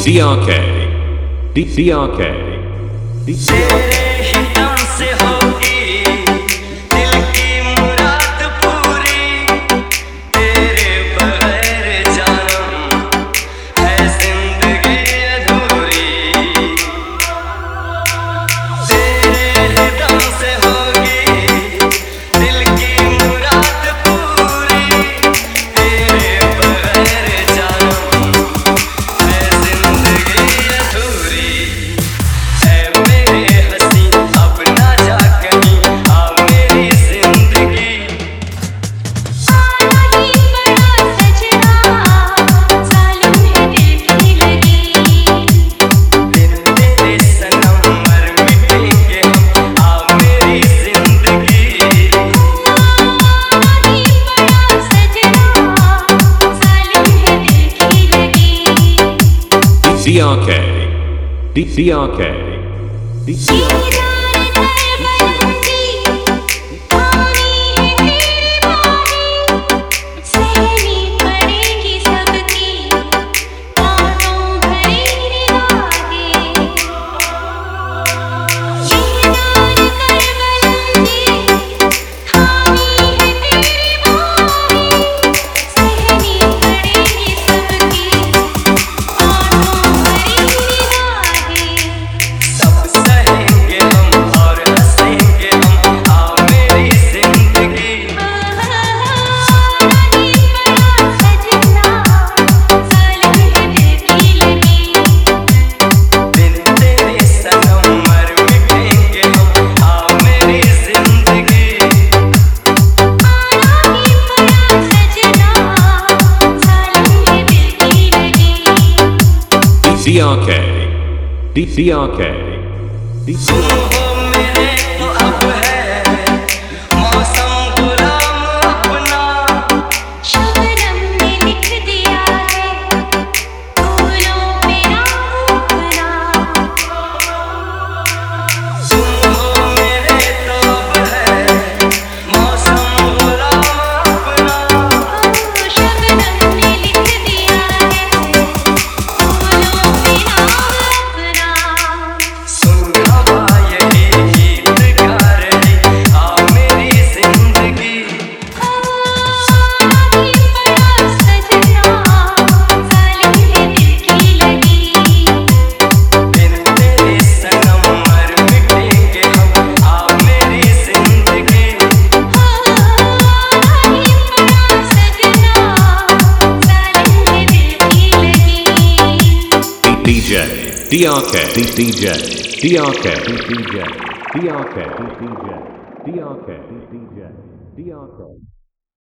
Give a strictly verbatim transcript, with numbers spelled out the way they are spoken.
D R K D D R K D D R K D R K D D R K D D R K D R K D D R K D D R K D R K D D J D R K D D J D R K D D J D R K D D J D R K